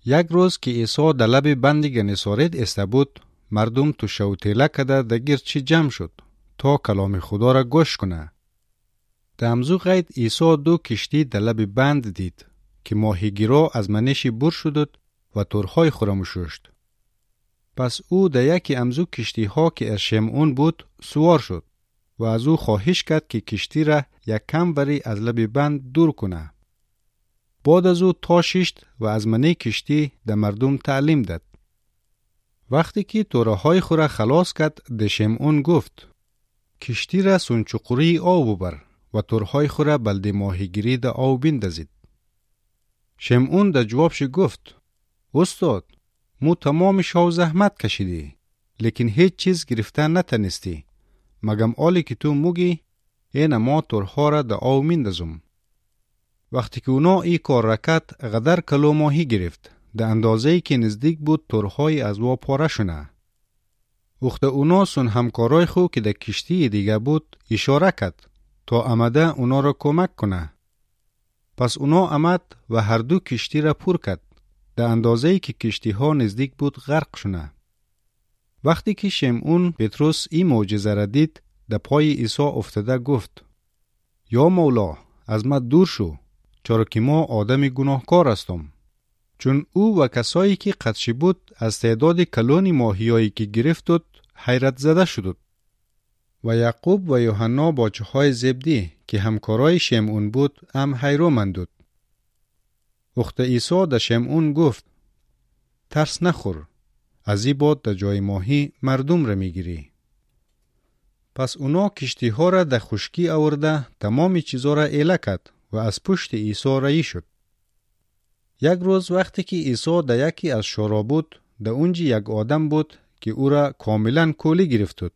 یک روز که عیسی در لب بند گنیسارت ایسته بود، مردم تو شوتیله کده در گرچی جمع شد تا کلام خدا را گوش کنه. در امزو غید عیسی دو کشتی در لب بند دید که ماهیگیرا از منش بر شدند و تورهای خورم ششت. پس او در یکی امزو کشتی ها که از شمعون بود سوار شد و از او خواهش کرد که کشتی را یک کم بری از لب بند دور کنه. بعد از او تاششت و از منه کشتی در مردم تعلیم داد. وقتی که تورهای خورا خلاص کرد، ده شمعون گفت: کشتی را سنچقوری آب ببر و تورهای خورا بلده ماهیگیری در آب بندازید. شمعون در جوابش گفت: استاد، مو تمام شو زحمت کشیدی لیکن هیچ چیز گرفتن نتنستی، مگم آلی که تو موگی این ما تورها را در آب میندازم. وقتی که اونا ای کار رکت غدر کلو ماهی گرفت، در اندازه‌ای که نزدیک بود تورهای از وا پاره شونه. وقت اونا سن همکارای خو که در کشتی دیگه بود اشاره کرد تا آمده اونا را کمک کنه. پس اونا آمد و هر دو کشتی را پر کرد، در اندازه‌ای که کشتی ها نزدیک بود غرق شونه. وقتی که شمعون پتروس این معجزه را دید، در پای عیسی افتاده گفت: یا مولا، از من دور شو، چرا که ما آدم گناهکار هستم. چون او و کسایی که قدشی بود از تعداد کلون ماهیایی که گرفتند حیرت زده شدند. و یعقوب و یوحنا بچه های زبدی که همکارای شمعون بود هم حیران‌ماندند. وقت عیسی در شمعون گفت: ترس نخور، از این بعد در جای ماهی مردم را میگیری. پس اونا کشتی ها را در خشکی آورده تمام چیزا را ایله کرد و از پشت عیسی رایی شد. یک روز وقتی که عیسی در یکی از شورا بود، در اونجا یک آدم بود که او را کاملا کولی گرفت.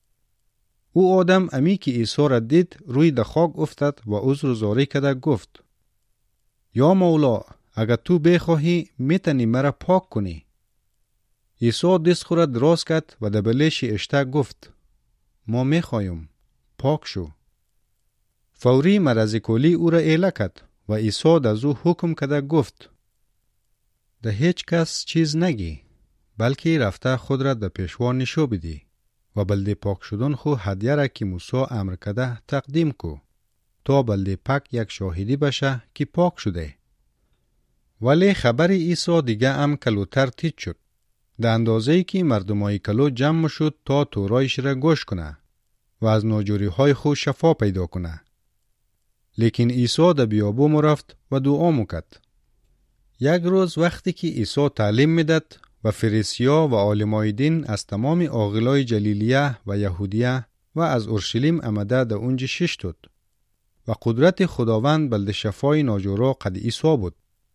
او آدم امی که عیسی را دید روی در خاک افتاد و عذر زاری کرده گفت: یا مولا، اگر تو بخواهی میتونی مرا پاک کنی. عیسی دست خود را دراز کرد و در بلش اشته گفت: ما میخوایم، پاک شو. فوری مرض کولی او را ایله کرد و عیسی در او حکم کرده گفت: ده هیچ کس چیز نگی، بلکه رفته خود را در پیشوا نشو بدی و بلده پاک شدن خو هدیه را که موسی امر کرده تقدیم کو، تا بلده پاک یک شاهدی بشه که پاک شده. ولی خبر عیسی دیگه هم کلوتر تیز شد، در اندازه‌ای که مردمای کلو جمع شد تا تورایش را گوش کنه و از ناجوری های خود شفا پیدا کنه. لیکن عیسی در بیابون رفت و دعا میکرد. یک روز وقتی که عیسی تعلیم میداد و فریسیا و عالمای دین از تمام عاقلای جلیلیه و یهودیه و از اورشلیم آمده در اونجا ششتند و قدرت خداوند بلده شفای ناجورا قد عیسی بود.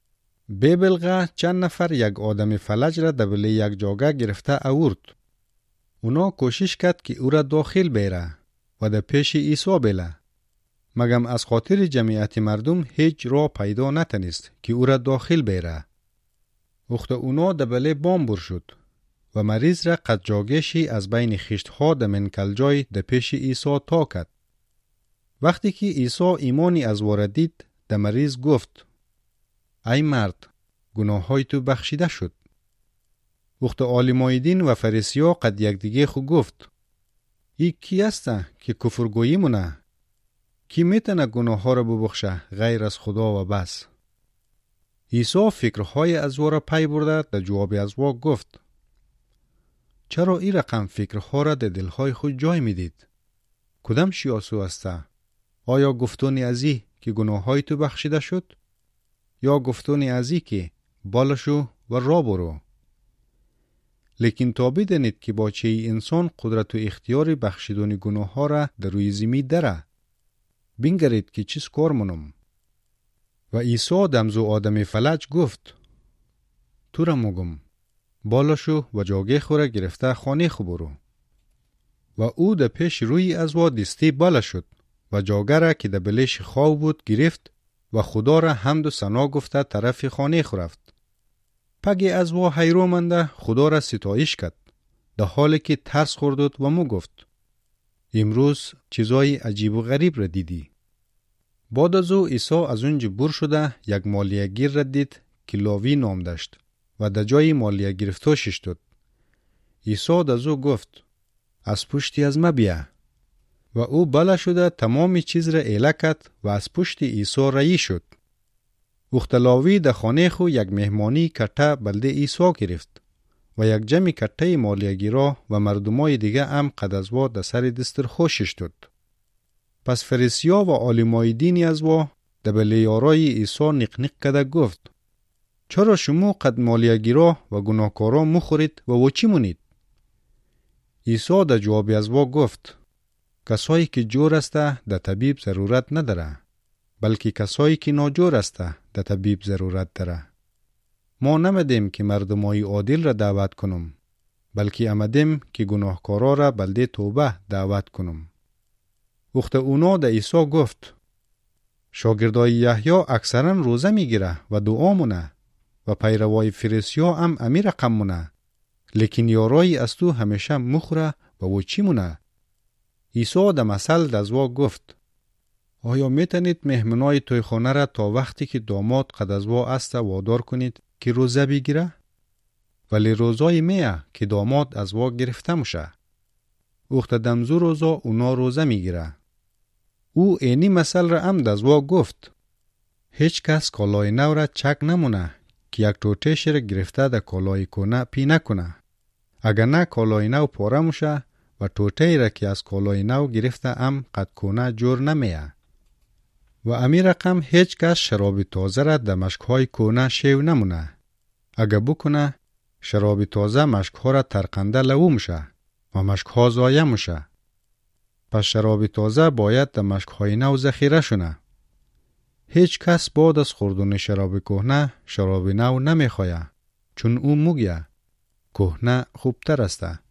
ببلغه چند نفر یک آدم فلج را در بله یک جاگه گرفته آورد. اونا کوشش کرد که او را داخل بیره و در پیش عیسی بله، مگم از خاطر جمعیت مردم هیچ راه پیدا نتنست که او را داخل بیره. وقت اونا در بله بامبور شد و مریض را قد جاگشی از بین خشتها در منکل جای در پیش عیسی تا کرد. وقتی که عیسی ایمانی از وارد دید، در مریض گفت: ای مرد، گناههای تو بخشیده شد. وقت عالمای دین و فریسیا قد یک دیگه خو گفت: ای کی است که کفرگویی مونه؟ کی میتونه گناه ها را ببخشه غیر از خدا و بس؟ عیسی فکرهای از او را پی برده در جواب از او گفت: چرا این رقم فکرها را در دلهای خود جای میدید؟ کدام شیاسو است؟ آیا گفتونی ازی که گناههای تو بخشیده شد؟ یا گفتونی ازی که بالشو و را برو؟ لیکن تا بدانید که با چه انسان قدرت و اختیار بخشیدن گناه ها را در روی زمین داره، بینگرید که چیز کار منم. و عیسی دمزو آدم فلج گفت: تو را مگم، بالشو و جاگه خورا گرفته خانه خو برو. و او در پیش روی از وا دستی بالا شد و جاگه را که در بلش خواب بود گرفت و خدا را حمد و ثنا گفته طرف خانه خو رفت. پگی از وا حیران مانده خدا را ستایش کرد، در حالی که ترس خورد و مو گفت: امروز چیزای عجیب و غریب را دیدی. بعد از او عیسی از اونجا بر شده یک مالیه گیر را دید که لاوی نام داشت و در جای مالیه گرفته شد. عیسی از او گفت از پشتی از ما بیا. و او بالا شده تمام چیز را ایله کرد و از پشت عیسی رایی شد. وختلاوی در خانه خو یک مهمانی کته بلده عیسی گرفت و یک جمع کته مالیه‌گیرا و مردمای دیگه هم قد از وا در سر دسترخوان شد. پس فریسیا و عالمای دینی از وا در بلیارای عیسی نقنق کده گفت چرا شما قد مالیه‌گیرا و گناهکارا مخورید و چی مونید؟ عیسی در جواب از وا گفت کسایی که جور است در طبیب ضرورت نداره، بلکه کسایی که ناجور است در طبیب ضرورت داره. ما نمدیم که مردمای عادل را دعوت کنم، بلکه آمدیم که گناهکارا را بلده توبه دعوت کنم. وقت اونا در عیسی گفت شاگردای یحیی اکثرا روزه میگیره و دعا مونه و پیروای فریسیا هم امی رقم مونه، لیکن یارای از تو همیشه مخوره و چی مونه؟ عیسی در مثل دزوا گفت آیا میتونید مهمنای تویخانه را تا وقتی که داماد قد از وا است وادار کنید که روزه بگیره؟ ولی روزای میه که داماد از وا گرفته میشه. وقت دمزو روزا اونا روزه میگیره. او اینی مثل را هم دزوا گفت هیچ کس کالای نو را چک نمونه که یک ټوټه را گرفته در کالای کونه پی نکنه. اگر نه کالای نو پاره میشه و ټوټه را که از کالای نو گرفته هم قد کونه جور نمیه. و امی رقم هیچ کس شراب تازه را در مشکهای کونه شیو نمونه. اگر بکنه شراب تازه مشکها را ترقنده لو میشه و مشکها ضایع میشه. پس شراب تازه باید در مشکهای نو ذخیره شونه. هیچ کس بعد از خوردن شراب کهنه شراب نو نمیخواه، چون او موگیه کهنه خوبتر است.